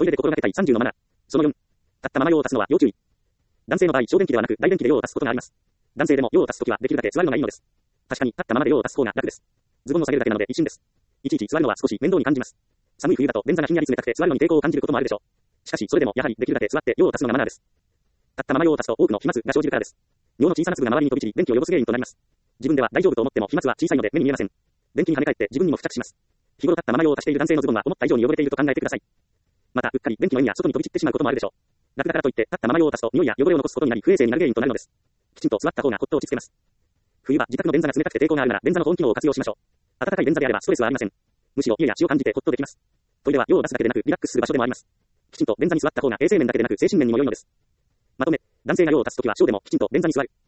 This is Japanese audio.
イレで心がけたい30のマナー。その4。立ったまま用を足すのは要注意。男性の場合、小便器ではなく大便器で用を足すことがあります。男性でも用を足すときはできるだけ座るのがいいのです。確かに立ったままで用を足す方が楽です。ズボンを下げるだけなので一瞬です。いちいち座るのは少し面倒に感じます。寒い冬だと便座がひんやり冷たくて座るのに抵抗を感じることもあるでしょう。しかしそれでもやはりできるだけ座って用を足すのがマナーです。立ったまま用を足すと多くの飛沫が生じるからです。尿の小さな粒が周りに飛び散り便器を汚す原因となります。自分では大丈夫と思っても飛沫は小さいので目に見えません。便器に跳ね返って自分にも付着します。日頃立ったまま用を足している男性のズボンは思った以上に汚れていると考えてください。またうっかり便器の縁や外に飛び散ってしまうこともあるでしょう。楽だからといって立ったまま用を足すと匂いや汚れを残すことになり不衛生になる原因となるのです。きちんと座った方がほっと落ち着けます。冬は自宅の便座が冷たくて抵抗があるなら便座の保温機能を活用しましょう。暖かい便座であればストレスはありません。むしろ家や血を感じてほっとできます。トイレは用を出すだけでなくリラックスする場所でもあります。きちんと便座に座った方が衛生面だけでなく精神面にも良いのです。まとめ、男性が用を足すときは小でもきちんと便座に座る。